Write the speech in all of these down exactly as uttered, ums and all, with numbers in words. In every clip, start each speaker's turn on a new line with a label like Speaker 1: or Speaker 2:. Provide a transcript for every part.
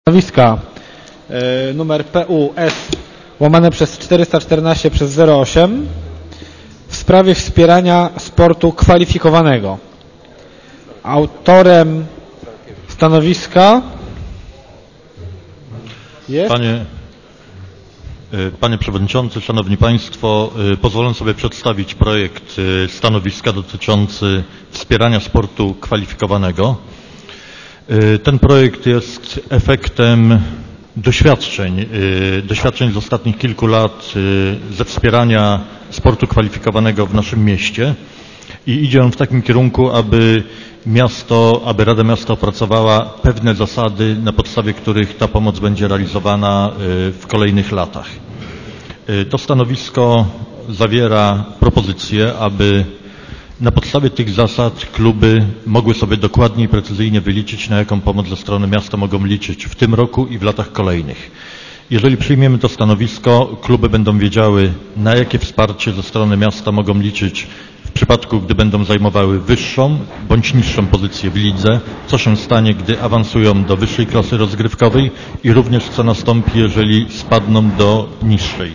Speaker 1: Stanowiska y, numer P U S łamane przez czterysta czternaście przez zero osiem w sprawie wspierania sportu kwalifikowanego. Autorem stanowiska jest...
Speaker 2: Panie, Panie Przewodniczący, Szanowni Państwo, pozwolę sobie przedstawić projekt stanowiska dotyczący wspierania sportu kwalifikowanego. Ten projekt jest efektem doświadczeń, doświadczeń z ostatnich kilku lat ze wspierania sportu kwalifikowanego w naszym mieście i idzie on w takim kierunku, aby miasto, aby Rada Miasta opracowała pewne zasady, na podstawie których ta pomoc będzie realizowana w kolejnych latach. To stanowisko zawiera propozycję, aby na podstawie tych zasad kluby mogły sobie dokładnie i precyzyjnie wyliczyć, na jaką pomoc ze strony miasta mogą liczyć w tym roku i w latach kolejnych. Jeżeli przyjmiemy to stanowisko, kluby będą wiedziały, na jakie wsparcie ze strony miasta mogą liczyć w przypadku, gdy będą zajmowały wyższą bądź niższą pozycję w lidze, co się stanie, gdy awansują do wyższej klasy rozgrywkowej i również co nastąpi, jeżeli spadną do niższej.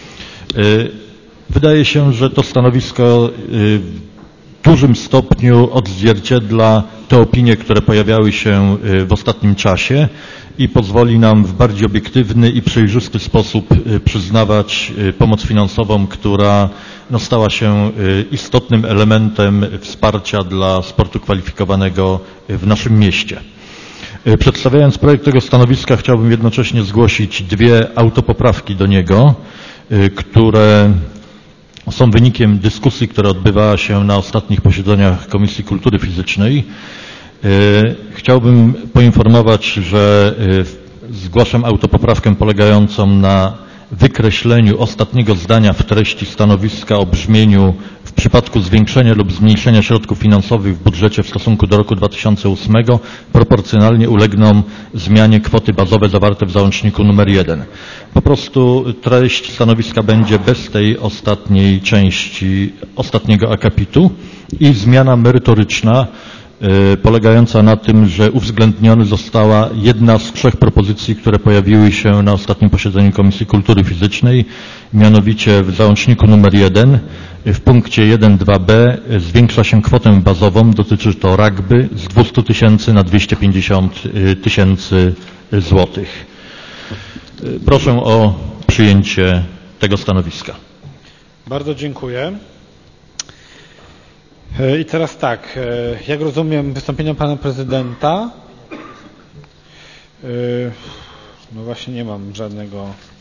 Speaker 2: Wydaje się, że to stanowisko w dużym stopniu odzwierciedla te opinie, które pojawiały się w ostatnim czasie i pozwoli nam w bardziej obiektywny i przejrzysty sposób przyznawać pomoc finansową, która no, stała się istotnym elementem wsparcia dla sportu kwalifikowanego w naszym mieście. Przedstawiając projekt tego stanowiska, chciałbym jednocześnie zgłosić dwie autopoprawki do niego, które są wynikiem dyskusji, która odbywała się na ostatnich posiedzeniach Komisji Kultury Fizycznej. Chciałbym poinformować, że zgłaszam autopoprawkę polegającą na wykreśleniu ostatniego zdania w treści stanowiska o brzmieniu: w przypadku zwiększenia lub zmniejszenia środków finansowych w budżecie w stosunku do roku dwa tysiące ósmego proporcjonalnie ulegną zmianie kwoty bazowe zawarte w załączniku numer jeden. Po prostu treść stanowiska będzie bez tej ostatniej części, ostatniego akapitu i zmiana merytoryczna polegająca na tym, że uwzględniona została jedna z trzech propozycji, które pojawiły się na ostatnim posiedzeniu Komisji Kultury Fizycznej, mianowicie w załączniku numer jeden w punkcie jeden dwa B zwiększa się kwotę bazową, dotyczy to rugby, z dwieście tysięcy na dwieście pięćdziesiąt tysięcy złotych. Proszę o przyjęcie tego stanowiska.
Speaker 1: Bardzo dziękuję. I teraz tak, jak rozumiem wystąpienie pana prezydenta, no właśnie nie mam żadnego,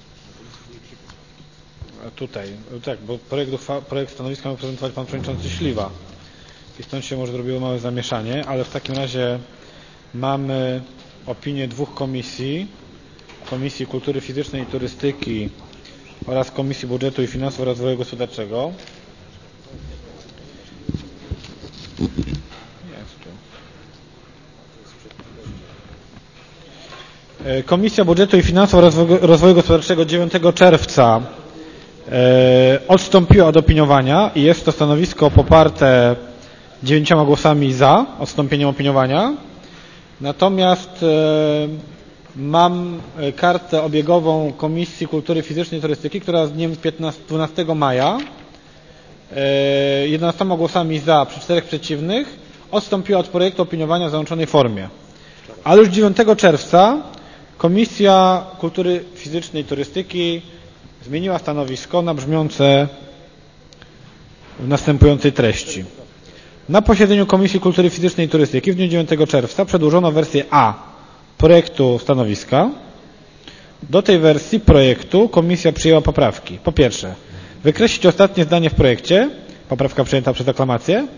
Speaker 1: a tutaj, tak, bo projekt, projekt stanowiska ma prezentować pan przewodniczący Śliwa i stąd się może zrobiło małe zamieszanie, ale w takim razie mamy opinię dwóch komisji, Komisji Kultury Fizycznej i Turystyki oraz Komisji Budżetu i Finansów oraz Rozwoju Gospodarczego. Komisja Budżetu i Finansów oraz Rozwoju Gospodarczego dziewiątego czerwca e, odstąpiła od opiniowania i jest to stanowisko poparte dziewięcioma głosami za odstąpieniem opiniowania. Natomiast e, mam kartę obiegową Komisji Kultury Fizycznej i Turystyki, która z dniem dwunastego maja e, jedenastoma głosami za przy czterech przeciwnych odstąpiła od projektu opiniowania w załączonej formie. Ale już dziewiątego czerwca Komisja Kultury Fizycznej i Turystyki zmieniła stanowisko na brzmiące w następującej treści. Na posiedzeniu Komisji Kultury Fizycznej i Turystyki w dniu dziewiątego czerwca przedłużono wersję A projektu stanowiska. Do tej wersji projektu Komisja przyjęła poprawki. Po pierwsze, wykreślić ostatnie zdanie w projekcie. Poprawka przyjęta przez aklamację.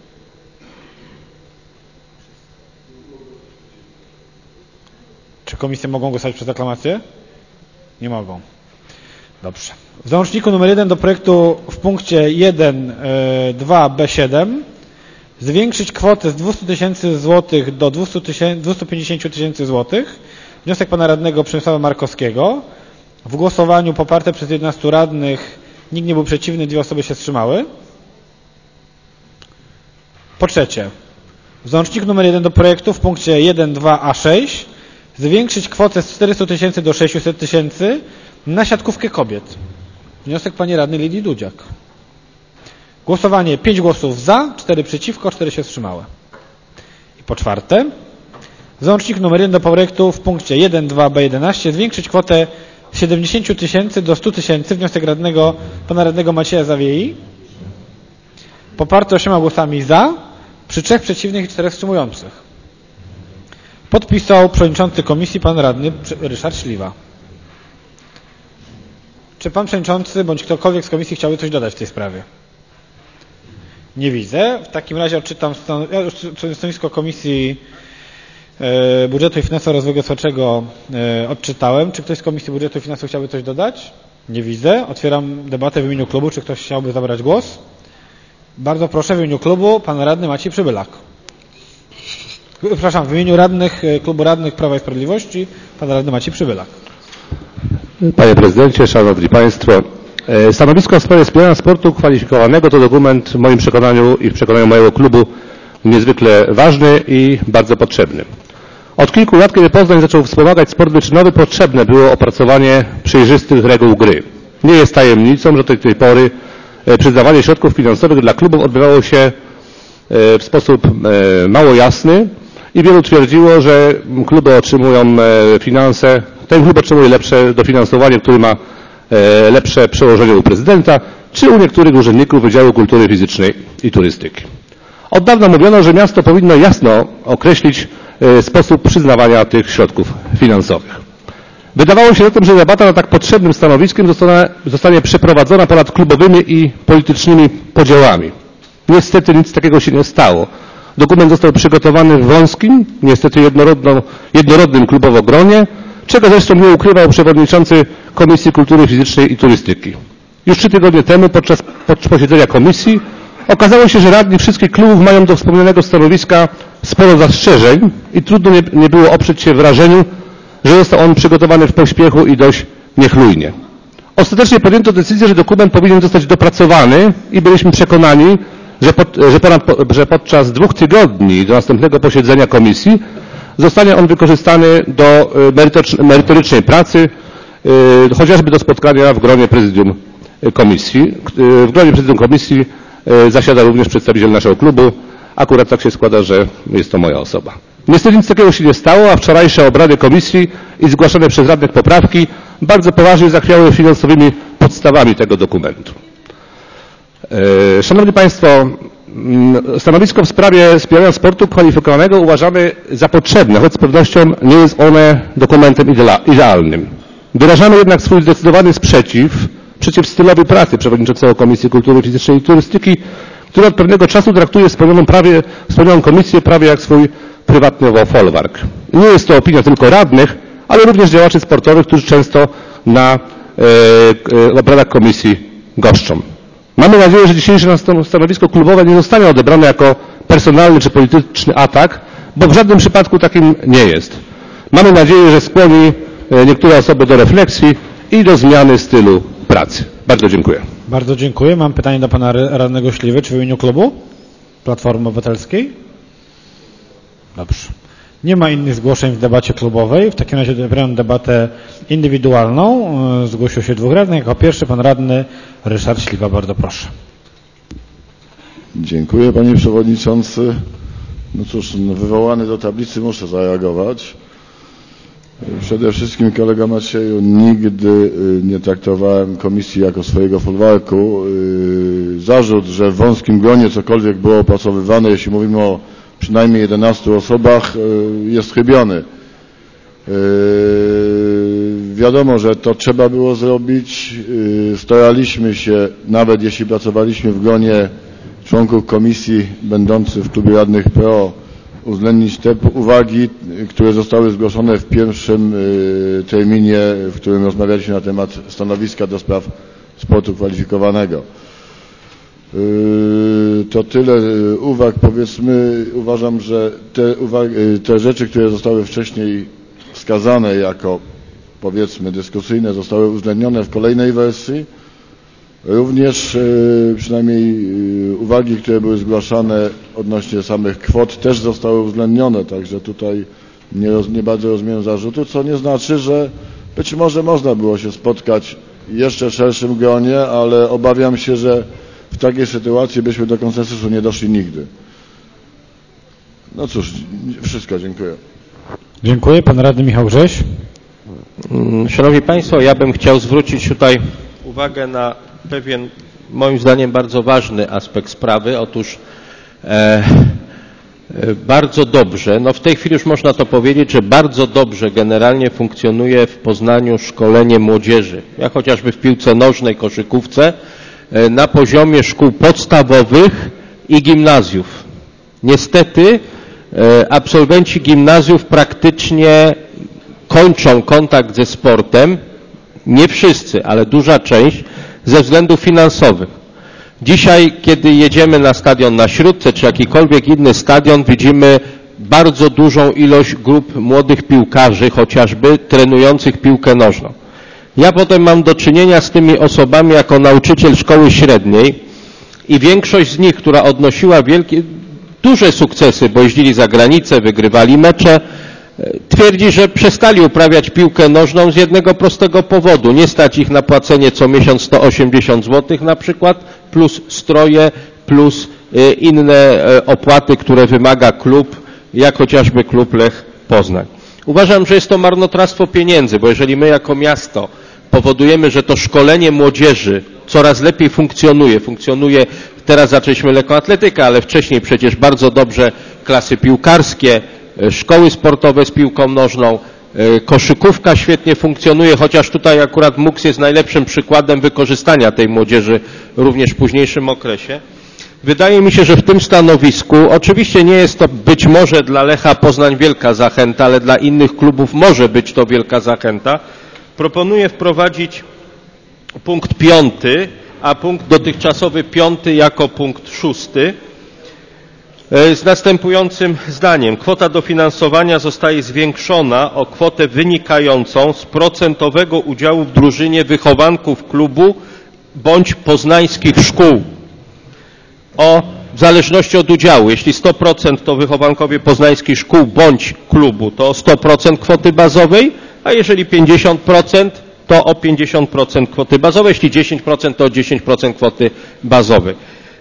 Speaker 1: Czy komisje mogą głosować przez aklamację? Nie mogą. Dobrze. W załączniku nr jeden do projektu w punkcie jeden dwa B siedem zwiększyć kwotę z dwieście tysięcy złotych do dwieście pięćdziesiąt tysięcy złotych. Wniosek pana radnego Przemysława Markowskiego. W głosowaniu poparte przez jedenastu radnych nikt nie był przeciwny, dwie osoby się wstrzymały. Po trzecie, w załączniku nr jeden do projektu w punkcie jeden dwa A sześć zwiększyć kwotę z czterystu tysięcy do sześciuset tysięcy na siatkówkę kobiet. Wniosek pani radnej Lidii Dudziak. Głosowanie pięć głosów za, cztery przeciwko, cztery się wstrzymały. I po czwarte, załącznik numer jeden do projektu w punkcie jeden dwa B jedenaście zwiększyć kwotę z siedemdziesięciu tysięcy do stu tysięcy. Wniosek radnego, pana radnego Macieja Zawiei. Poparty ośmioma głosami za, przy trzech przeciwnych i czterech wstrzymujących. Podpisał przewodniczący komisji pan radny Ryszard Śliwa. Czy pan przewodniczący bądź ktokolwiek z komisji chciałby coś dodać w tej sprawie? Nie widzę. W takim razie odczytam stan... ja stanowisko Komisji e, Budżetu i Finansów Rozwoju Gospodarczego e, odczytałem. Czy ktoś z Komisji Budżetu i Finansów chciałby coś dodać? Nie widzę. Otwieram debatę w imieniu klubu. Czy ktoś chciałby zabrać głos? Bardzo proszę w imieniu klubu pan radny Maciej Przybylak. Przepraszam, w imieniu radnych, klubu radnych Prawa i Sprawiedliwości pan radny Maciej Przybylak.
Speaker 3: Panie prezydencie, szanowni państwo, stanowisko w sprawie wspierania sportu kwalifikowanego to dokument w moim przekonaniu i w przekonaniu mojego klubu niezwykle ważny i bardzo potrzebny. Od kilku lat, kiedy Poznań zaczął wspomagać sport wyczynowy, potrzebne było opracowanie przejrzystych reguł gry. Nie jest tajemnicą, że do tej pory przyznawanie środków finansowych dla klubów odbywało się w sposób mało jasny i wielu twierdziło, że kluby otrzymują finanse, ten klub otrzymuje lepsze dofinansowanie, który ma lepsze przełożenie u prezydenta, czy u niektórych urzędników Wydziału Kultury Fizycznej i Turystyki. Od dawna mówiono, że miasto powinno jasno określić sposób przyznawania tych środków finansowych. Wydawało się zatem, że debata nad tak potrzebnym stanowiskiem zostanie, zostanie przeprowadzona ponad klubowymi i politycznymi podziałami. Niestety nic takiego się nie stało. Dokument został przygotowany w wąskim, niestety jednorodnym klubowo gronie, czego zresztą nie ukrywał przewodniczący Komisji Kultury Fizycznej i Turystyki. Już trzy tygodnie temu podczas posiedzenia komisji okazało się, że radni wszystkich klubów mają do wspomnianego stanowiska sporo zastrzeżeń i trudno nie, nie było oprzeć się wrażeniu, że został on przygotowany w pośpiechu i dość niechlujnie. Ostatecznie podjęto decyzję, że dokument powinien zostać dopracowany i byliśmy przekonani, że, pod, że, ponad, że podczas dwóch tygodni do następnego posiedzenia komisji zostanie on wykorzystany do merytorycznej pracy, chociażby do spotkania w gronie prezydium komisji. W gronie prezydium komisji zasiada również przedstawiciel naszego klubu. Akurat tak się składa, że jest to moja osoba. Niestety nic takiego się nie stało, a wczorajsze obrady komisji i zgłaszane przez radnych poprawki bardzo poważnie zachwiały finansowymi podstawami tego dokumentu. Szanowni Państwo, stanowisko w sprawie wspierania sportu kwalifikowanego uważamy za potrzebne, choć z pewnością nie jest one dokumentem idealnym. Wyrażamy jednak swój zdecydowany sprzeciw przeciw stylowi pracy przewodniczącego Komisji Kultury Fizycznej i Turystyki, który od pewnego czasu traktuje wspomnianą, prawie, wspomnianą komisję prawie jak swój prywatny folwark. Nie jest to opinia tylko radnych, ale również działaczy sportowych, którzy często na e, obradach komisji goszczą. Mamy nadzieję, że dzisiejsze stanowisko klubowe nie zostanie odebrane jako personalny czy polityczny atak, bo w żadnym przypadku takim nie jest. Mamy nadzieję, że skłoni niektóre osoby do refleksji i do zmiany stylu pracy. Bardzo dziękuję.
Speaker 1: Bardzo dziękuję. Mam pytanie do pana radnego Śliwy. Czy w imieniu klubu Platformy Obywatelskiej? Dobrze. Nie ma innych zgłoszeń w debacie klubowej. W takim razie odbieram debatę indywidualną. Zgłosił się dwóch radnych. Jako pierwszy pan radny Ryszard Śliwa. Bardzo proszę.
Speaker 4: Dziękuję panie przewodniczący. No cóż, no wywołany do tablicy muszę zareagować. Przede wszystkim kolega Macieju, nigdy nie traktowałem komisji jako swojego folwarku. Zarzut, że w wąskim gronie cokolwiek było opracowywane, jeśli mówimy o przynajmniej jedenastu osobach, jest chybiony. Wiadomo, że to trzeba było zrobić. Staraliśmy się, nawet jeśli pracowaliśmy w gronie członków komisji będących w klubie radnych P O, uwzględnić te uwagi, które zostały zgłoszone w pierwszym terminie, w którym rozmawialiśmy na temat stanowiska do spraw sportu kwalifikowanego. To tyle uwag. Powiedzmy, uważam, że te, uwagi, te rzeczy, które zostały wcześniej wskazane jako, powiedzmy, dyskusyjne, zostały uwzględnione w kolejnej wersji. Również przynajmniej uwagi, które były zgłaszane odnośnie samych kwot, też zostały uwzględnione, także tutaj nie, roz, nie bardzo rozumiem zarzutu, co nie znaczy, że być może można było się spotkać w jeszcze szerszym gronie, ale obawiam się, że w takiej sytuacji byśmy do konsensusu nie doszli nigdy. No cóż, wszystko, dziękuję.
Speaker 1: Dziękuję. Pan radny Michał Grześ.
Speaker 5: Szanowni Państwo, ja bym chciał zwrócić tutaj uwagę na pewien, moim zdaniem, bardzo ważny aspekt sprawy. Otóż e, bardzo dobrze, no w tej chwili już można to powiedzieć, że bardzo dobrze generalnie funkcjonuje w Poznaniu szkolenie młodzieży. Ja chociażby w piłce nożnej, koszykówce, e, na poziomie szkół podstawowych i gimnazjów. Niestety e, absolwenci gimnazjów praktycznie kończą kontakt ze sportem, nie wszyscy, ale duża część, ze względów finansowych. Dzisiaj, kiedy jedziemy na stadion na Śródce, czy jakikolwiek inny stadion, widzimy bardzo dużą ilość grup młodych piłkarzy, chociażby trenujących piłkę nożną. Ja potem mam do czynienia z tymi osobami jako nauczyciel szkoły średniej i większość z nich, która odnosiła wielkie, duże sukcesy, bo jeździli za granicę, wygrywali mecze, twierdzi, że przestali uprawiać piłkę nożną z jednego prostego powodu. Nie stać ich na płacenie co miesiąc sto osiemdziesiąt złotych na przykład, plus stroje, plus inne opłaty, które wymaga klub, jak chociażby klub Lech Poznań. Uważam, że jest to marnotrawstwo pieniędzy, bo jeżeli my jako miasto powodujemy, że to szkolenie młodzieży coraz lepiej funkcjonuje, funkcjonuje, teraz zaczęliśmy lekkoatletykę, ale wcześniej przecież bardzo dobrze klasy piłkarskie, szkoły sportowe z piłką nożną, koszykówka świetnie funkcjonuje, chociaż tutaj akurat M U K S jest najlepszym przykładem wykorzystania tej młodzieży również w późniejszym okresie. Wydaje mi się, że w tym stanowisku, oczywiście nie jest to być może dla Lecha Poznań wielka zachęta, ale dla innych klubów może być to wielka zachęta. Proponuję wprowadzić punkt piąty, a punkt dotychczasowy piąty jako punkt szósty. Z następującym zdaniem. Kwota dofinansowania zostaje zwiększona o kwotę wynikającą z procentowego udziału w drużynie wychowanków klubu bądź poznańskich szkół. O, w zależności od udziału. Jeśli sto procent to wychowankowie poznańskich szkół bądź klubu, to o sto procent kwoty bazowej, a jeżeli pięćdziesiąt procent, to o pięćdziesiąt procent kwoty bazowej. Jeśli dziesięć procent, to o dziesięć procent kwoty bazowej.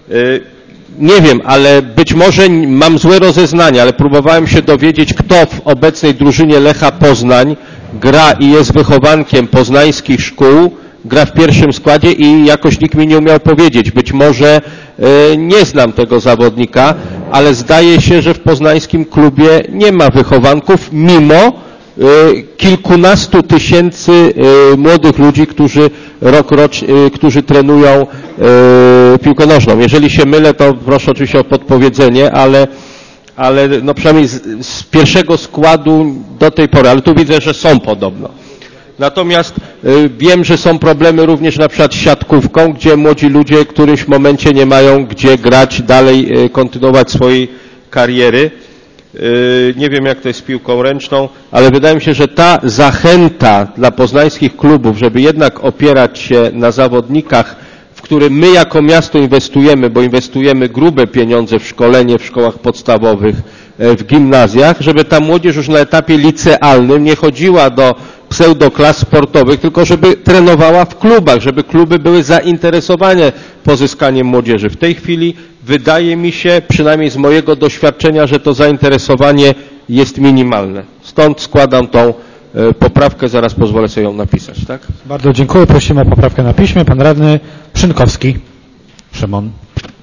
Speaker 5: Nie wiem, ale być może mam złe rozeznanie, ale próbowałem się dowiedzieć, kto w obecnej drużynie Lecha Poznań gra i jest wychowankiem poznańskich szkół, gra w pierwszym składzie i jakoś nikt mi nie umiał powiedzieć. Być może y, nie znam tego zawodnika, ale zdaje się, że w poznańskim klubie nie ma wychowanków, mimo y, kilkunastu tysięcy y, młodych ludzi, którzy rok rocz, y, którzy trenują y, piłkę nożną. Jeżeli się mylę, to proszę oczywiście o podpowiedzenie, ale ale no przynajmniej z, z pierwszego składu do tej pory, ale tu widzę, że są podobno. Natomiast y, wiem, że są problemy również na przykład z siatkówką, gdzie młodzi ludzie w którymś momencie nie mają gdzie grać, dalej y, kontynuować swojej kariery. Y, nie wiem, jak to jest z piłką ręczną, ale wydaje mi się, że ta zachęta dla poznańskich klubów, żeby jednak opierać się na zawodnikach, w które my jako miasto inwestujemy, bo inwestujemy grube pieniądze w szkolenie w szkołach podstawowych, w gimnazjach, żeby ta młodzież już na etapie licealnym nie chodziła do pseudoklas sportowych, tylko żeby trenowała w klubach, żeby kluby były zainteresowane pozyskaniem młodzieży. W tej chwili wydaje mi się, przynajmniej z mojego doświadczenia, że to zainteresowanie jest minimalne. Stąd składam tą poprawkę, zaraz pozwolę sobie ją napisać, tak?
Speaker 1: Bardzo dziękuję. Prosimy o poprawkę na piśmie. Pan radny Szynkowski. Szymon.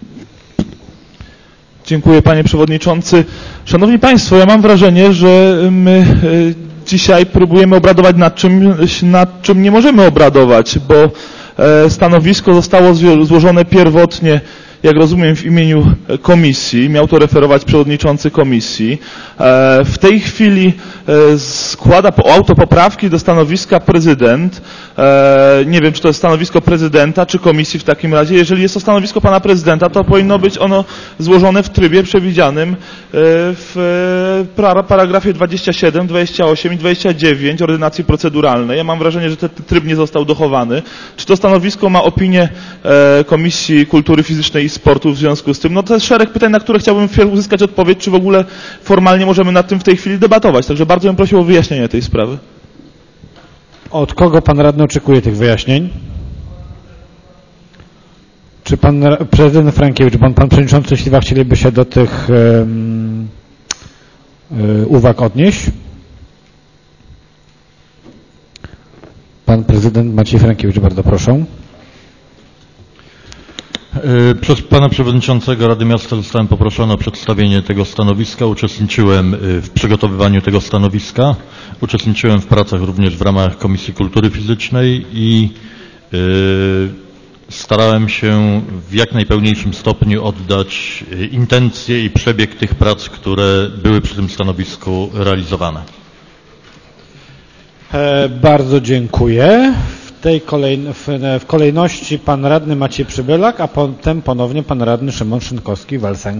Speaker 6: Dziękuję, panie przewodniczący. Szanowni państwo, ja mam wrażenie, że my dzisiaj próbujemy obradować nad czym, nad czym nie możemy obradować, bo stanowisko zostało złożone pierwotnie, jak rozumiem, w imieniu komisji. Miał to referować przewodniczący komisji. W tej chwili składa autopoprawki do stanowiska prezydent. Nie wiem, czy to jest stanowisko prezydenta, czy komisji w takim razie. Jeżeli jest to stanowisko pana prezydenta, to powinno być ono złożone w trybie przewidzianym w paragrafie dwudziestym siódmym, dwudziestym ósmym i dwudziestym dziewiątym ordynacji proceduralnej. Ja mam wrażenie, że ten tryb nie został dochowany. Czy to stanowisko ma opinię Komisji Kultury Fizycznej i sportu w związku z tym. No to jest szereg pytań, na które chciałbym uzyskać odpowiedź, czy w ogóle formalnie możemy nad tym w tej chwili debatować. Także bardzo bym prosił o wyjaśnienie tej sprawy.
Speaker 1: Od kogo pan radny oczekuje tych wyjaśnień? Czy pan prezydent Frankiewicz, pan, pan przewodniczący Śliwa chcieliby się do tych um, um, uwag odnieść? Pan prezydent Maciej Frankiewicz, bardzo proszę.
Speaker 2: Przez pana przewodniczącego Rady Miasta zostałem poproszony o przedstawienie tego stanowiska. Uczestniczyłem w przygotowywaniu tego stanowiska. Uczestniczyłem w pracach również w ramach Komisji Kultury Fizycznej i yy, starałem się w jak najpełniejszym stopniu oddać intencje i przebieg tych prac, które były przy tym stanowisku realizowane.
Speaker 1: E, bardzo dziękuję. W tej kolej, w, w kolejności pan radny Maciej Przybylak, a potem ponownie pan radny Szymon Szynkowski-Welsenk.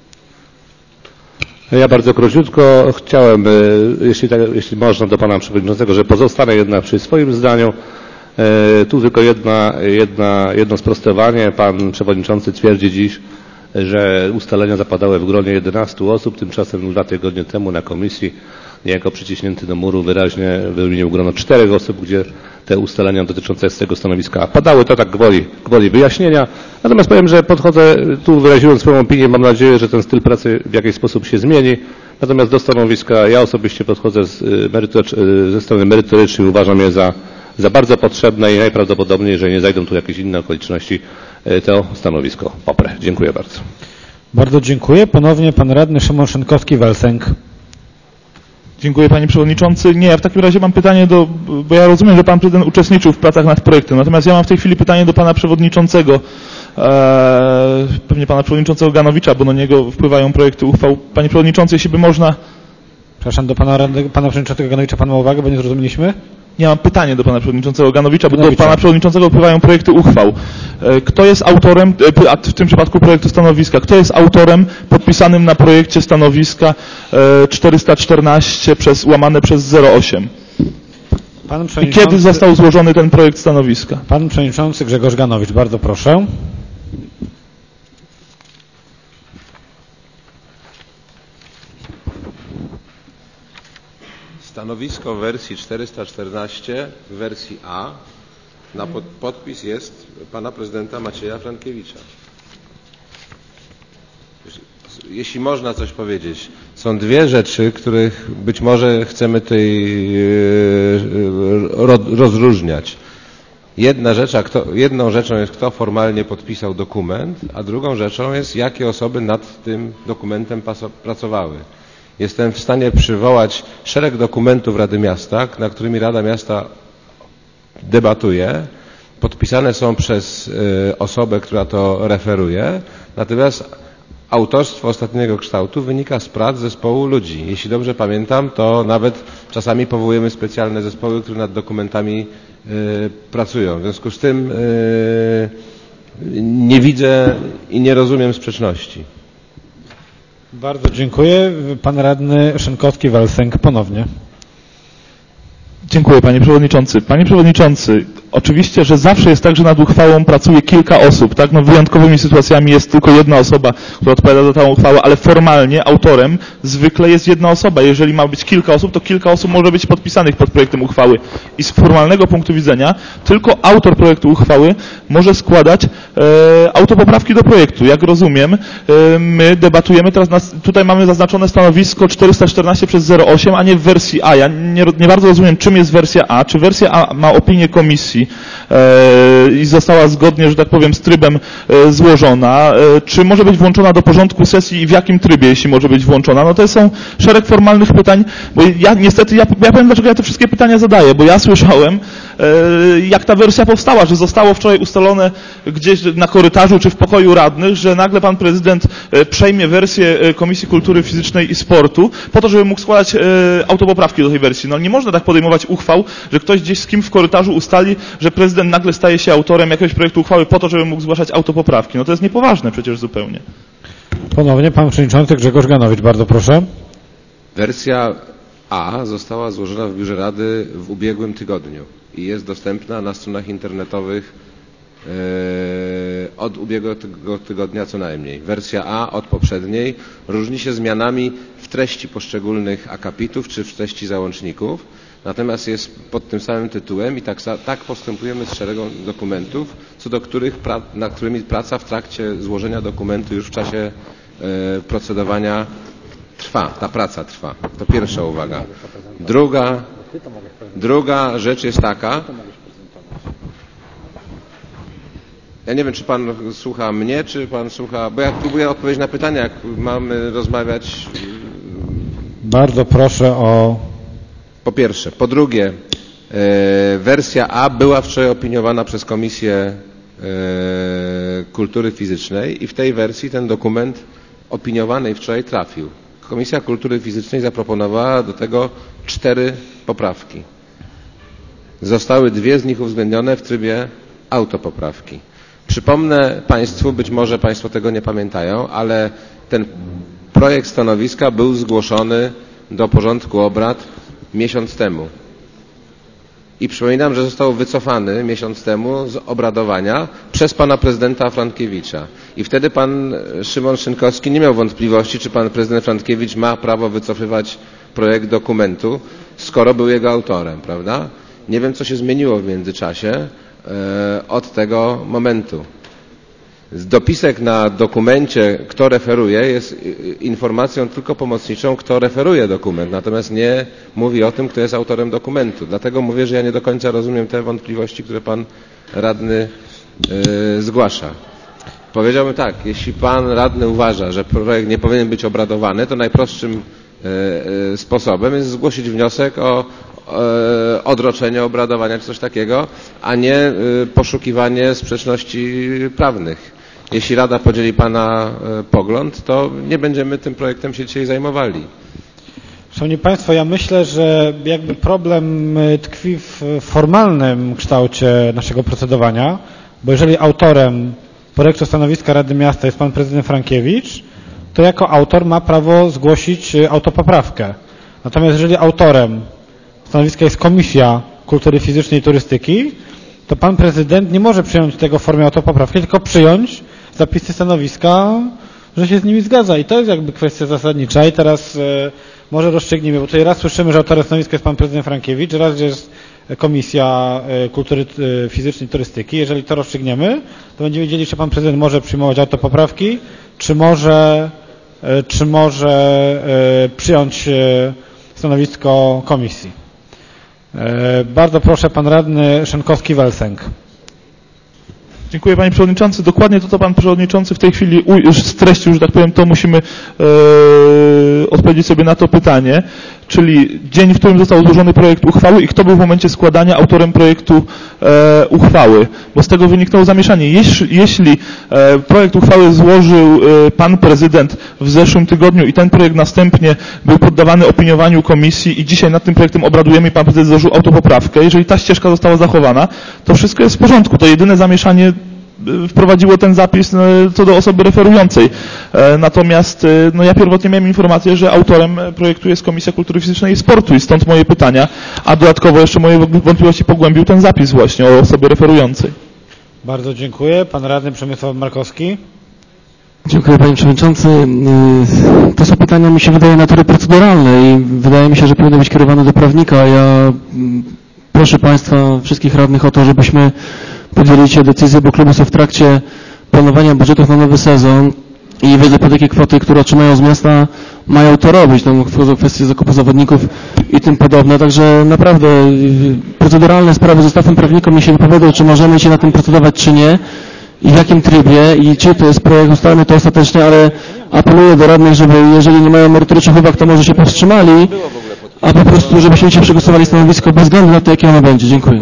Speaker 3: Ja bardzo króciutko chciałem, jeśli, tak, jeśli można, do pana przewodniczącego, że pozostanę jednak przy swoim zdaniu. Tu tylko jedna, jedna, jedno sprostowanie. Pan przewodniczący twierdzi dziś, że ustalenia zapadały w gronie jedenastu osób, tymczasem dwa tygodnie temu na komisji niejako przyciśnięty do muru wyraźnie wymienił grono czterech osób, gdzie te ustalenia dotyczące tego stanowiska padały. To tak gwoli, gwoli wyjaśnienia. Natomiast powiem, że podchodzę, tu wyraziłem swoją opinię, mam nadzieję, że ten styl pracy w jakiś sposób się zmieni. Natomiast do stanowiska ja osobiście podchodzę z merytorycz, ze strony merytorycznej, uważam je za, za bardzo potrzebne i najprawdopodobniej, jeżeli nie zajdą tu jakieś inne okoliczności, to stanowisko poprę. Dziękuję bardzo.
Speaker 1: Bardzo dziękuję. Ponownie pan radny Szymon Szynkowski-Welsenk.
Speaker 6: Dziękuję panie przewodniczący. Nie, ja w takim razie mam pytanie do, bo ja rozumiem, że pan prezydent uczestniczył w pracach nad projektem, natomiast ja mam w tej chwili pytanie do pana przewodniczącego, e, pewnie pana przewodniczącego Ganowicza, bo na niego wpływają projekty uchwał. Panie przewodniczący, jeśli by można...
Speaker 1: Przepraszam, do pana, pana przewodniczącego Ganowicza pan ma uwagę, bo nie zrozumieliśmy?
Speaker 6: Nie, mam pytanie do pana przewodniczącego Ganowicza, bo
Speaker 1: Ganowicza.
Speaker 6: do pana przewodniczącego wpływają projekty uchwał. Kto jest autorem, a w tym przypadku projektu stanowiska, kto jest autorem podpisanym na projekcie stanowiska czterysta czternaście przez, łamane przez zero osiem?
Speaker 1: Pan
Speaker 6: I kiedy został złożony ten projekt stanowiska?
Speaker 1: Pan przewodniczący Grzegorz Ganowicz, bardzo proszę.
Speaker 5: Stanowisko w wersji czterysta czternaście w wersji A na pod, podpis jest pana prezydenta Macieja Frankiewicza. Jeśli można coś powiedzieć, są dwie rzeczy, których być może chcemy tutaj rozróżniać. Jedna rzecz, a kto, jedną rzeczą jest, kto formalnie podpisał dokument, a drugą rzeczą jest, jakie osoby nad tym dokumentem pracowały. Jestem w stanie przywołać szereg dokumentów Rady Miasta, nad którymi Rada Miasta debatuje. Podpisane są przez y, osobę, która to referuje. Natomiast autorstwo ostatniego kształtu wynika z prac zespołu ludzi. Jeśli dobrze pamiętam, to nawet czasami powołujemy specjalne zespoły, które nad dokumentami y, pracują. W związku z tym y, nie widzę i nie rozumiem sprzeczności.
Speaker 1: Bardzo dziękuję. Pan radny Szynkowski-Welsenk ponownie.
Speaker 6: Dziękuję panie przewodniczący. Panie przewodniczący, oczywiście, że zawsze jest tak, że nad uchwałą pracuje kilka osób, tak? No wyjątkowymi sytuacjami jest tylko jedna osoba, która odpowiada za tę uchwałę, ale formalnie autorem zwykle jest jedna osoba. Jeżeli ma być kilka osób, to kilka osób może być podpisanych pod projektem uchwały. I z formalnego punktu widzenia tylko autor projektu uchwały może składać e, autopoprawki do projektu. Jak rozumiem, e, my debatujemy teraz, na, tutaj mamy zaznaczone stanowisko czterysta czternaście przez zero osiem, a nie w wersji A. Ja nie, nie bardzo rozumiem, czym jest wersja A. Czy wersja A ma opinię komisji e, i została zgodnie, że tak powiem, z trybem e, złożona? E, czy może być włączona do porządku sesji i w jakim trybie, jeśli może być włączona? No to są szereg formalnych pytań, bo ja niestety, ja, ja powiem, dlaczego ja te wszystkie pytania zadaję, bo ja słyszałem, e, jak ta wersja powstała, że zostało wczoraj ustalone gdzieś na korytarzu czy w pokoju radnych, że nagle pan prezydent e, przejmie wersję e, Komisji Kultury Fizycznej i Sportu po to, żeby mógł składać e, autopoprawki do tej wersji. No nie można tak podejmować uchwał, że ktoś gdzieś z kim w korytarzu ustali, że prezydent nagle staje się autorem jakiegoś projektu uchwały po to, żeby mógł zgłaszać autopoprawki. No to jest niepoważne przecież zupełnie.
Speaker 1: Ponownie pan przewodniczący Grzegorz Ganowicz, bardzo proszę.
Speaker 5: Wersja A została złożona w Biurze Rady w ubiegłym tygodniu i jest dostępna na stronach internetowych od ubiegłego tygodnia co najmniej. Wersja A od poprzedniej różni się zmianami w treści poszczególnych akapitów czy w treści załączników, natomiast jest pod tym samym tytułem i tak, tak postępujemy z szeregą dokumentów, co do których, nad którymi praca w trakcie złożenia dokumentu już w czasie e, procedowania trwa, ta praca trwa. To pierwsza uwaga. Druga, druga rzecz jest taka, ja nie wiem, czy pan słucha mnie, czy pan słucha, bo ja próbuję odpowiedzieć na pytania, jak mamy rozmawiać.
Speaker 1: Bardzo proszę o...
Speaker 5: Po pierwsze. Po drugie, e, wersja A była wczoraj opiniowana przez Komisję e, Kultury Fizycznej i w tej wersji ten dokument opiniowanej wczoraj trafił. Komisja Kultury Fizycznej zaproponowała do tego cztery poprawki. Zostały dwie z nich uwzględnione w trybie autopoprawki. Przypomnę Państwu, być może Państwo tego nie pamiętają, ale ten projekt stanowiska był zgłoszony do porządku obrad miesiąc temu. I przypominam, że został wycofany miesiąc temu z obradowania przez pana prezydenta Frankiewicza. I wtedy pan Szymon Szynkowski nie miał wątpliwości, czy pan prezydent Frankiewicz ma prawo wycofywać projekt dokumentu, skoro był jego autorem, prawda? Nie wiem, co się zmieniło w międzyczasie e, od tego momentu. Dopisek na dokumencie, kto referuje, jest informacją tylko pomocniczą, kto referuje dokument, natomiast nie mówi o tym, kto jest autorem dokumentu. Dlatego mówię, że ja nie do końca rozumiem te wątpliwości, które pan radny yy, zgłasza. Powiedziałbym tak, jeśli pan radny uważa, że projekt nie powinien być obradowany, to najprostszym yy, yy, sposobem jest zgłosić wniosek o yy, odroczenie obradowania czy coś takiego, a nie yy, poszukiwanie sprzeczności prawnych. Jeśli Rada podzieli pana y, pogląd, to nie będziemy tym projektem się dzisiaj zajmowali.
Speaker 1: Szanowni Państwo, ja myślę, że jakby problem tkwi w formalnym kształcie naszego procedowania, bo jeżeli autorem projektu stanowiska Rady Miasta jest pan prezydent Frankiewicz, to jako autor ma prawo zgłosić autopoprawkę. Natomiast jeżeli autorem stanowiska jest Komisja Kultury Fizycznej i Turystyki, to pan prezydent nie może przyjąć tego w formie autopoprawki, tylko przyjąć zapisy stanowiska, że się z nimi zgadza. I to jest jakby kwestia zasadnicza. I teraz e, może rozstrzygnijmy, bo tutaj raz słyszymy, że autorem stanowiska jest pan prezydent Frankiewicz, raz, że jest Komisja e, Kultury e, Fizycznej i Turystyki. Jeżeli to rozstrzygniemy, to będziemy wiedzieli, czy pan prezydent może przyjmować autopoprawki, czy może, e, czy może e, przyjąć e, stanowisko komisji. E, bardzo proszę, pan radny Szynkowski-Welsenk.
Speaker 6: Dziękuję panie przewodniczący. Dokładnie to, co pan przewodniczący w tej chwili już streścił, że tak powiem, to musimy e, odpowiedzieć sobie na to pytanie, czyli dzień, w którym został złożony projekt uchwały i kto był w momencie składania autorem projektu e, uchwały, bo z tego wyniknęło zamieszanie. Jeśli, jeśli e, projekt uchwały złożył e, pan prezydent w zeszłym tygodniu i ten projekt następnie był poddawany opiniowaniu komisji i dzisiaj nad tym projektem obradujemy i pan prezydent złożył autopoprawkę, jeżeli ta ścieżka została zachowana, to wszystko jest w porządku. To jedyne zamieszanie wprowadziło ten zapis co do osoby referującej. Natomiast no ja pierwotnie miałem informację, że autorem projektu jest Komisja Kultury Fizycznej i Sportu i stąd moje pytania, a dodatkowo jeszcze moje wątpliwości pogłębił ten zapis właśnie o osobie referującej.
Speaker 1: Bardzo dziękuję. Pan radny Przemysław Markowski.
Speaker 7: Dziękuję panie przewodniczący. To są pytania, mi się wydaje, natury proceduralnej i wydaje mi się, że powinny być kierowane do prawnika. Ja proszę państwa, wszystkich radnych o to, żebyśmy podjęli się decyzję, bo kluby są w trakcie planowania budżetów na nowy sezon i wiedzą, po jakie kwoty, które otrzymają z miasta, mają to robić. Tam wchodzą kwestie zakupu zawodników i tym podobne. Także naprawdę proceduralne sprawy zostawmy prawnikom i się wypowiedzą, czy możemy się na tym procedować, czy nie i w jakim trybie i czy to jest projekt, ustalmy to ostatecznie, ale apeluję do radnych, żeby jeżeli nie mają merytorycznych uwag, to może się powstrzymali, a po prostu żebyśmy się przegłosowali stanowisko bez względu na to, jakie ono będzie. Dziękuję.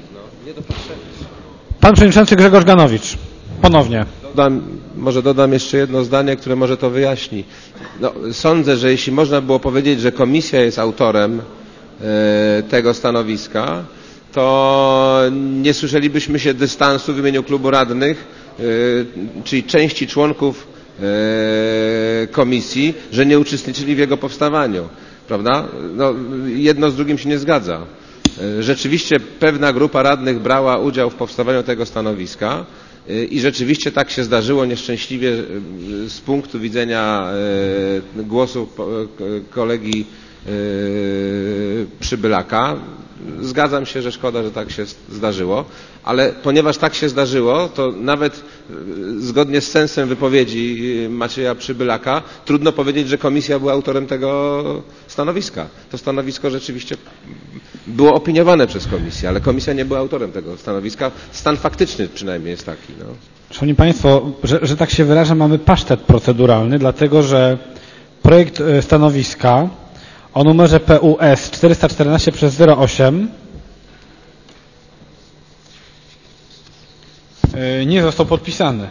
Speaker 1: Pan przewodniczący Grzegorz Ganowicz. Ponownie.
Speaker 5: Dodam, może dodam jeszcze jedno zdanie, które może to wyjaśni. No, sądzę, że jeśli można było powiedzieć, że komisja jest autorem e, tego stanowiska, to nie słyszelibyśmy się dystansu w imieniu klubu radnych, e, czyli części członków e, komisji, że nie uczestniczyli w jego powstawaniu. Prawda? No, jedno z drugim się nie zgadza. Rzeczywiście pewna grupa radnych brała udział w powstawaniu tego stanowiska, I rzeczywiście tak się zdarzyło nieszczęśliwie z punktu widzenia głosu kolegi Przybylaka. Zgadzam się, że szkoda, że tak się zdarzyło, ale ponieważ tak się zdarzyło, to nawet zgodnie z sensem wypowiedzi Macieja Przybylaka trudno powiedzieć, że komisja była autorem tego stanowiska. To stanowisko rzeczywiście było opiniowane przez komisję, ale komisja nie była autorem tego stanowiska. Stan faktyczny przynajmniej jest taki. No.
Speaker 1: Szanowni Państwo, że, że tak się wyrażę, mamy pasztet proceduralny, dlatego że projekt stanowiska o numerze P U S czterysta czternaście przez zero osiem nie został podpisany.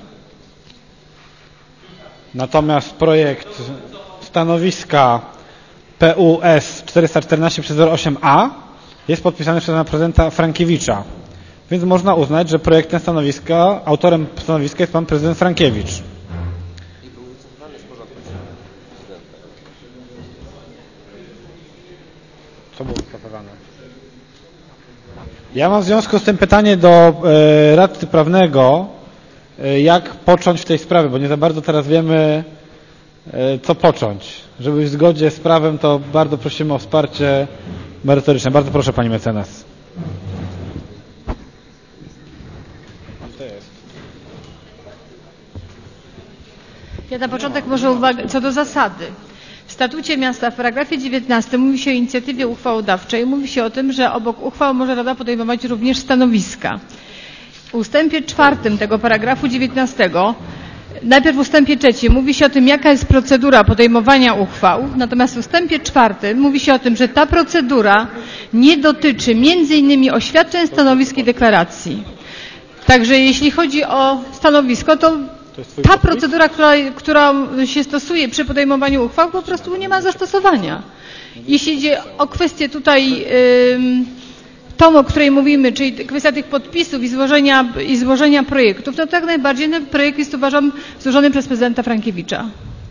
Speaker 1: Natomiast projekt stanowiska P U S czterysta czternaście przez zero osiem A jest podpisany przez pana prezydenta Frankiewicza. Więc można uznać, że projektem stanowiska, autorem stanowiska jest pan prezydent Frankiewicz. Co było wycofywane? Ja mam w związku z tym pytanie do e, radcy prawnego, e, jak począć w tej sprawie, bo nie za bardzo teraz wiemy, e, co począć. Żeby być w zgodzie z prawem, to bardzo prosimy o wsparcie merytoryczne. Bardzo proszę, pani mecenas.
Speaker 8: Ja na początek może uwagę co do zasady. W statucie miasta w paragrafie dziewiętnastym mówi się o inicjatywie uchwałodawczej. Mówi się o tym, że obok uchwał może Rada podejmować również stanowiska. W ustępie czwartym tego paragrafu dziewiętnastego, najpierw w ustępie trzecim mówi się o tym, jaka jest procedura podejmowania uchwał, natomiast w ustępie czwartym mówi się o tym, że ta procedura nie dotyczy między innymi oświadczeń, stanowisk i deklaracji. Także jeśli chodzi o stanowisko, to ta procedura, która, która się stosuje przy podejmowaniu uchwał, po prostu nie ma zastosowania. Jeśli idzie o kwestię tutaj ym, tą, o której mówimy, czyli kwestia tych podpisów i złożenia, i złożenia projektów, to tak najbardziej ten projekt jest, uważam, złożony przez prezydenta Frankiewicza.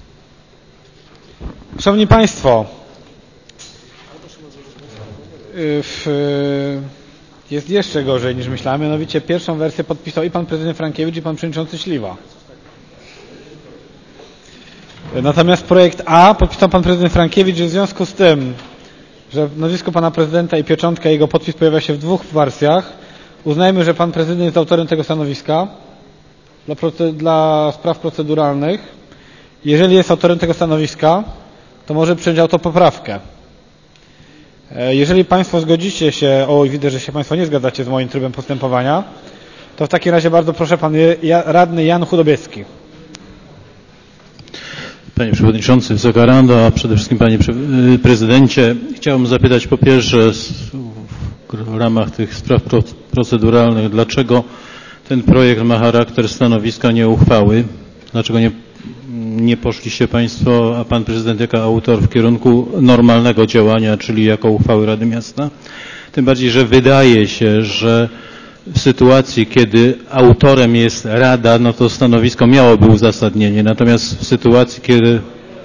Speaker 1: Szanowni Państwo, w, jest jeszcze gorzej niż myślałem, mianowicie pierwszą wersję podpisał i pan prezydent Frankiewicz, i pan przewodniczący Śliwa. Natomiast projekt A podpisał pan prezydent Frankiewicz, w związku z tym, że nazwisko pana prezydenta i pieczątka jego podpis pojawia się w dwóch wersjach, uznajmy, że pan prezydent jest autorem tego stanowiska dla, dla spraw proceduralnych. Jeżeli jest autorem tego stanowiska, to może przyjąć autopoprawkę. Jeżeli państwo zgodzicie się, o widzę, że się państwo nie zgadzacie z moim trybem postępowania, to w takim razie bardzo proszę, pan radny Jan Chudobiecki.
Speaker 9: Panie Przewodniczący, Wysoka Rado, a przede wszystkim Panie Prezydencie, chciałbym zapytać po pierwsze w ramach tych spraw proceduralnych, dlaczego ten projekt ma charakter stanowiska, nie uchwały? Dlaczego nie, nie poszliście Państwo, a Pan Prezydent jako autor w kierunku normalnego działania, czyli jako uchwały Rady Miasta? Tym bardziej, że wydaje się, że w sytuacji, kiedy autorem jest Rada, no to stanowisko miałoby uzasadnienie. Natomiast w sytuacji, kiedy...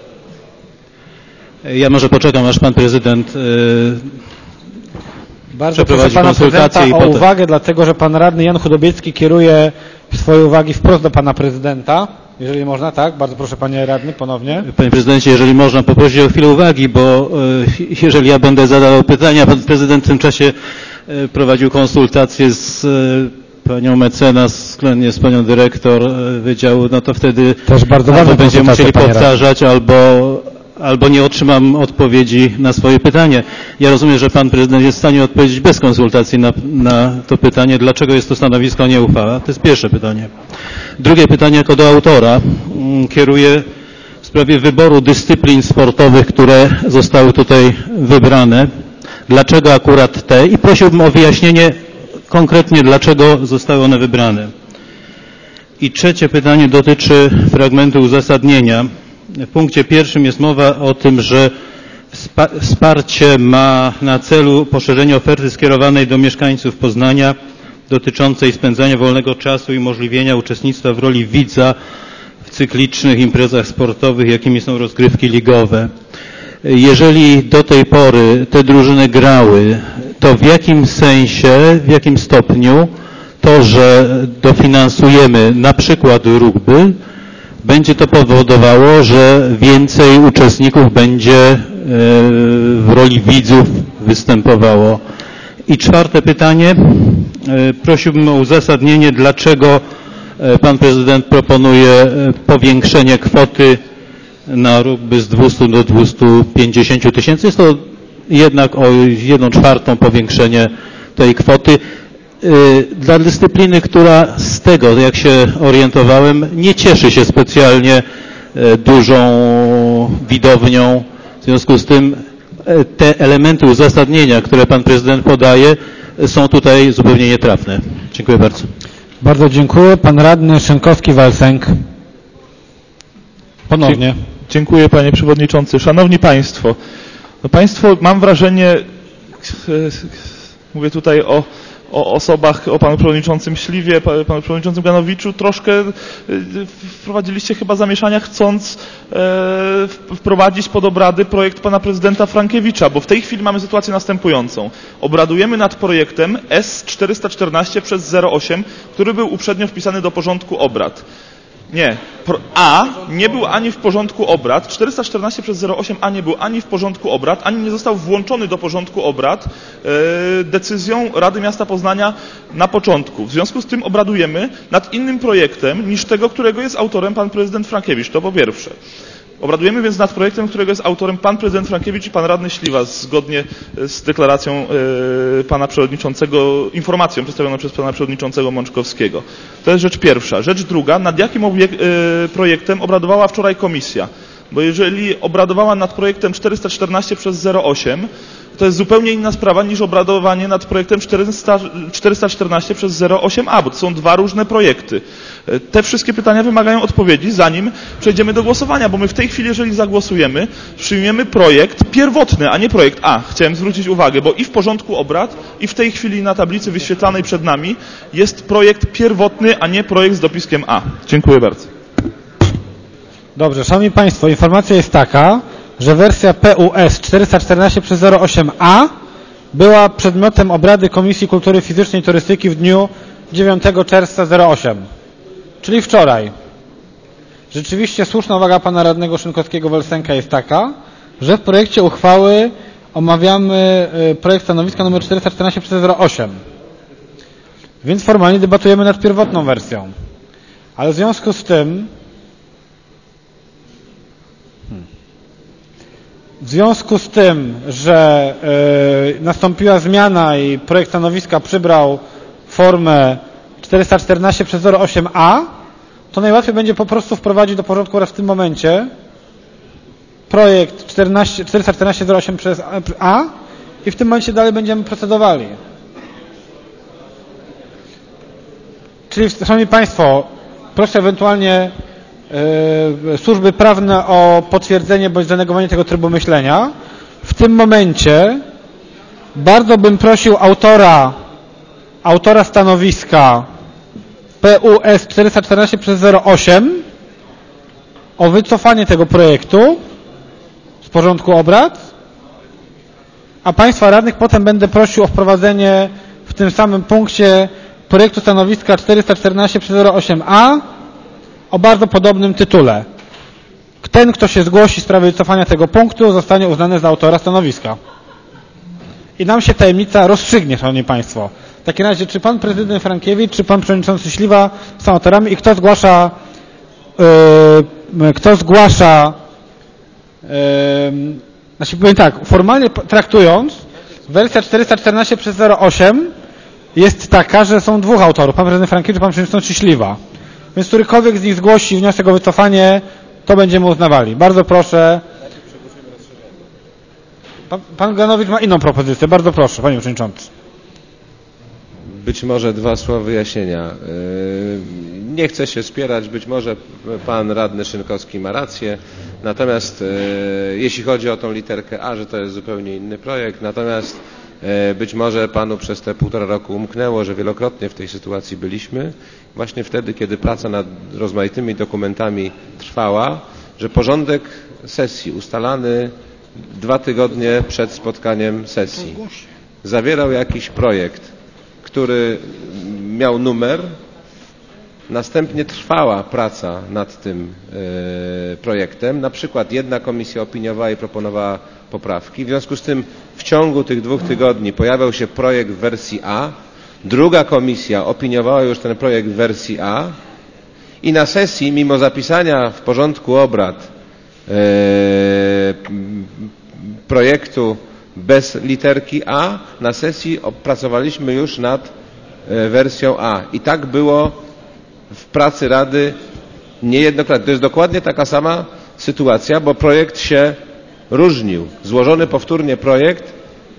Speaker 9: Ja może poczekam, aż Pan Prezydent yy,
Speaker 1: Bardzo proszę Pana Prezydenta o potem... uwagę, dlatego że Pan Radny Jan Chudobiecki kieruje swoje uwagi wprost do Pana Prezydenta. Jeżeli można, tak? Bardzo proszę Panie Radny, ponownie.
Speaker 9: Panie Prezydencie, jeżeli można, poprosić o chwilę uwagi, bo yy, jeżeli ja będę zadawał pytania, Pan Prezydent w tym czasie prowadził konsultacje z panią mecenas, względnie z panią dyrektor wydziału, no to wtedy
Speaker 1: też bardzo
Speaker 9: albo będziemy musieli powtarzać, albo, albo nie otrzymam odpowiedzi na swoje pytanie. Ja rozumiem, że pan prezydent jest w stanie odpowiedzieć bez konsultacji na, na to pytanie, dlaczego jest to stanowisko, a nie uchwała. To jest pierwsze pytanie. Drugie pytanie jako do autora kieruję w sprawie wyboru dyscyplin sportowych, które zostały tutaj wybrane. Dlaczego akurat te? I prosiłbym o wyjaśnienie konkretnie, dlaczego zostały one wybrane. I trzecie pytanie dotyczy fragmentu uzasadnienia. W punkcie pierwszym jest mowa o tym, że wsparcie ma na celu poszerzenie oferty skierowanej do mieszkańców Poznania dotyczącej spędzania wolnego czasu i umożliwienia uczestnictwa w roli widza w cyklicznych imprezach sportowych, jakimi są rozgrywki ligowe. Jeżeli do tej pory te drużyny grały, to w jakim sensie, w jakim stopniu to, że dofinansujemy na przykład rugby, będzie to powodowało, że więcej uczestników będzie w roli widzów występowało. I czwarte pytanie. Prosiłbym o uzasadnienie, dlaczego pan prezydent proponuje powiększenie kwoty na rugby z dwustu do dwustu pięćdziesięciu tysięcy. Jest to jednak o jedną czwartą powiększenie tej kwoty. Dla dyscypliny, która z tego, jak się orientowałem, nie cieszy się specjalnie dużą widownią. W związku z tym te elementy uzasadnienia, które pan prezydent podaje, są tutaj zupełnie nietrafne. Dziękuję bardzo.
Speaker 1: Bardzo dziękuję. Pan radny Szynkowski-Walsęk. Ponownie.
Speaker 6: Dziękuję panie przewodniczący. Szanowni państwo, no państwo, mam wrażenie, mówię tutaj o, o osobach, o panu przewodniczącym Śliwie, panu przewodniczącym Ganowiczu, troszkę wprowadziliście chyba zamieszania, chcąc e, wprowadzić pod obrady projekt pana prezydenta Frankiewicza, bo w tej chwili mamy sytuację następującą. Obradujemy nad projektem S czterysta czternaście przez zero osiem, który był uprzednio wpisany do porządku obrad. Nie. A nie był ani w porządku obrad, czterysta czternaście przez zero osiem A nie był ani w porządku obrad, ani nie został włączony do porządku obrad e, decyzją Rady Miasta Poznania na początku. W związku z tym obradujemy nad innym projektem niż tego, którego jest autorem pan prezydent Frankiewicz. To po pierwsze. Obradujemy więc nad projektem, którego jest autorem pan prezydent Frankiewicz i pan radny Śliwa, zgodnie z deklaracją y, pana przewodniczącego, informacją przedstawioną przez pana przewodniczącego Mączkowskiego. To jest rzecz pierwsza. Rzecz druga, nad jakim obieg, y, projektem obradowała wczoraj komisja? Bo jeżeli obradowała nad projektem czterysta czternaście przez zero osiem, to jest zupełnie inna sprawa niż obradowanie nad projektem czterysta czternaście przez zero osiem A, bo to są dwa różne projekty. Te wszystkie pytania wymagają odpowiedzi, zanim przejdziemy do głosowania, bo my w tej chwili, jeżeli zagłosujemy, przyjmiemy projekt pierwotny, a nie projekt A. Chciałem zwrócić uwagę, bo i w porządku obrad, i w tej chwili na tablicy wyświetlanej przed nami jest projekt pierwotny, a nie projekt z dopiskiem A. Dziękuję bardzo.
Speaker 1: Dobrze, szanowni państwo, informacja jest taka, że wersja P U S czterysta czternaście przez zero osiem A była przedmiotem obrady Komisji Kultury Fizycznej i Turystyki w dniu dziewiątego czerwca zero osiem, czyli wczoraj. Rzeczywiście słuszna uwaga pana radnego Szynkowskiego-Welsenka jest taka, że w projekcie uchwały omawiamy projekt stanowiska nr czterysta czternaście przez zero osiem. Więc formalnie debatujemy nad pierwotną wersją. Ale w związku z tym W związku z tym, że y, nastąpiła zmiana i projekt stanowiska przybrał formę czterysta czternaście przez zero osiem A, to najłatwiej będzie po prostu wprowadzić do porządku oraz w tym momencie projekt czterysta czternaście zero osiem przez A i w tym momencie dalej będziemy procedowali. Czyli, szanowni państwo, proszę ewentualnie Yy, służby prawne o potwierdzenie bądź zanegowanie tego trybu myślenia. W tym momencie bardzo bym prosił autora autora stanowiska P U S czterysta czternaście przez zero osiem o wycofanie tego projektu z porządku obrad, a państwa radnych potem będę prosił o wprowadzenie w tym samym punkcie projektu stanowiska czterysta czternaście przez zero osiem A o bardzo podobnym tytule. Ten, kto się zgłosi w sprawie wycofania tego punktu, zostanie uznany za autora stanowiska. I nam się tajemnica rozstrzygnie, szanowni państwo. W takim razie, czy pan prezydent Frankiewicz, czy pan przewodniczący Śliwa są autorami i kto zgłasza yy, kto zgłasza yy, znaczy powiem tak, formalnie traktując, wersja czterysta czternaście przez zero osiem jest taka, że są dwóch autorów, pan prezydent Frankiewicz i pan przewodniczący Śliwa. Więc którykolwiek z nich zgłosi wniosek o wycofanie, to będziemy uznawali. Bardzo proszę. Pan, pan Ganowicz ma inną propozycję. Bardzo proszę, panie przewodniczący.
Speaker 5: Być może dwa słowa wyjaśnienia. Nie chcę się spierać, być może pan radny Szynkowski ma rację, natomiast jeśli chodzi o tą literkę A, że to jest zupełnie inny projekt, natomiast być może panu przez te półtora roku umknęło, że wielokrotnie w tej sytuacji byliśmy, właśnie wtedy, kiedy praca nad rozmaitymi dokumentami trwała, że porządek sesji ustalany dwa tygodnie przed spotkaniem sesji zawierał jakiś projekt, który miał numer, następnie trwała praca nad tym e, projektem. Na przykład jedna komisja opiniowała i proponowała poprawki. W związku z tym w ciągu tych dwóch tygodni pojawiał się projekt w wersji A, druga komisja opiniowała już ten projekt w wersji A i na sesji, mimo zapisania w porządku obrad e, projektu bez literki A, na sesji opracowaliśmy już nad e, wersją A. I tak było w pracy Rady niejednokrotnie. To jest dokładnie taka sama sytuacja, bo projekt się różnił. Złożony powtórnie projekt.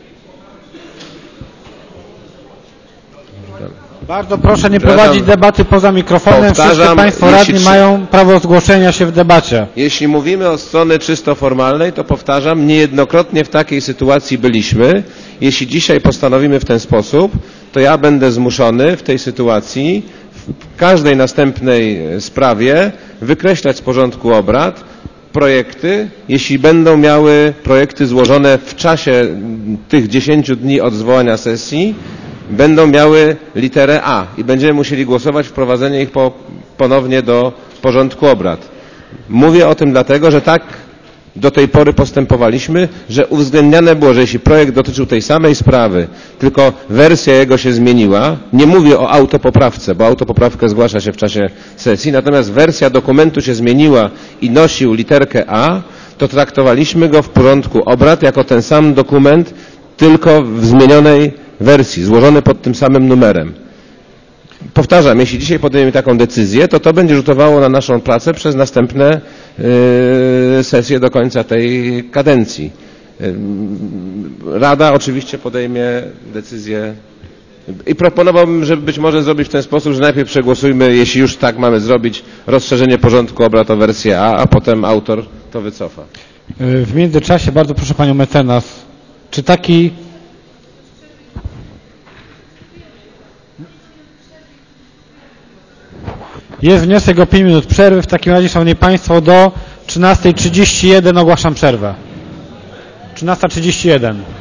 Speaker 1: Bardzo proszę nie prowadzić debaty poza mikrofonem. Wszyscy Państwo radni jeśli... mają prawo zgłoszenia się w debacie.
Speaker 5: Jeśli mówimy o strony czysto formalnej, to powtarzam, niejednokrotnie w takiej sytuacji byliśmy. Jeśli dzisiaj postanowimy w ten sposób, to ja będę zmuszony w tej sytuacji w każdej następnej sprawie wykreślać z porządku obrad projekty, jeśli będą miały projekty złożone w czasie tych dziesięciu dni od zwołania sesji, będą miały literę A i będziemy musieli głosować wprowadzenie ich po, ponownie do porządku obrad. Mówię o tym dlatego, że tak do tej pory postępowaliśmy, że uwzględniane było, że jeśli projekt dotyczył tej samej sprawy, tylko wersja jego się zmieniła, nie mówię o autopoprawce, bo autopoprawkę zgłasza się w czasie sesji, natomiast wersja dokumentu się zmieniła i nosił literkę A, to traktowaliśmy go w porządku obrad jako ten sam dokument, tylko w zmienionej wersji, złożony pod tym samym numerem. Powtarzam, jeśli dzisiaj podejmiemy taką decyzję, to to będzie rzutowało na naszą pracę przez następne yy, sesje do końca tej kadencji. Yy, Rada oczywiście podejmie decyzję i proponowałbym, żeby być może zrobić w ten sposób, że najpierw przegłosujmy, jeśli już tak mamy zrobić, rozszerzenie porządku obrad o wersję A, a potem autor to wycofa.
Speaker 1: W międzyczasie bardzo proszę Panią mecenas, czy taki Jest wniosek o pięć minut przerwy. W takim razie, Szanowni Państwo, do trzynastej trzydzieści jeden ogłaszam przerwę. trzynasta trzydzieści jeden.